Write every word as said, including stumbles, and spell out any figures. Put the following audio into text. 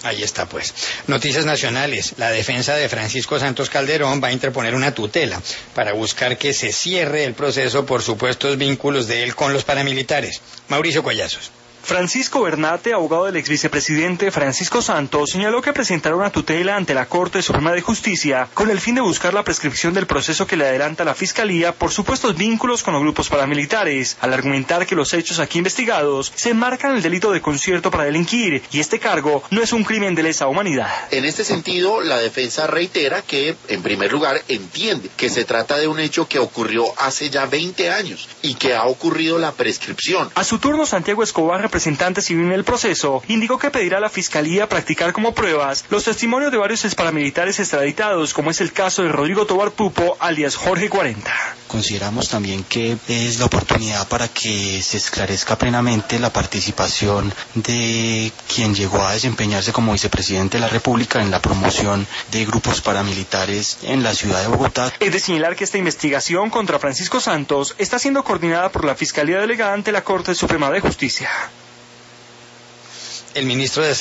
Ahí está, pues. Noticias nacionales. La defensa de Francisco Santos Calderón va a interponer una tutela para buscar que se cierre el proceso por supuestos vínculos de él con los paramilitares. Mauricio Collazos. Francisco Bernate, abogado del exvicepresidente Francisco Santos, señaló que presentará una tutela ante la Corte Suprema de Justicia con el fin de buscar la prescripción del proceso que le adelanta la Fiscalía por supuestos vínculos con los grupos paramilitares, al argumentar que los hechos aquí investigados se enmarcan el delito de concierto para delinquir y este cargo no es un crimen de lesa humanidad. En este sentido, la defensa reitera que, en primer lugar, entiende que se trata de un hecho que ocurrió hace ya veinte años y que ha ocurrido la prescripción. A su turno, Santiago Escobar, representante civil en el proceso, indicó que pedirá a la Fiscalía practicar como pruebas los testimonios de varios exparamilitares extraditados, como es el caso de Rodrigo Tobar Pupo, alias Jorge cuarenta. Consideramos también que es la oportunidad para que se esclarezca plenamente la participación de quien llegó a desempeñarse como vicepresidente de la República en la promoción de grupos paramilitares en la ciudad de Bogotá. Es de señalar que esta investigación contra Francisco Santos está siendo coordinada por la Fiscalía Delegada ante la Corte Suprema de Justicia. El ministro de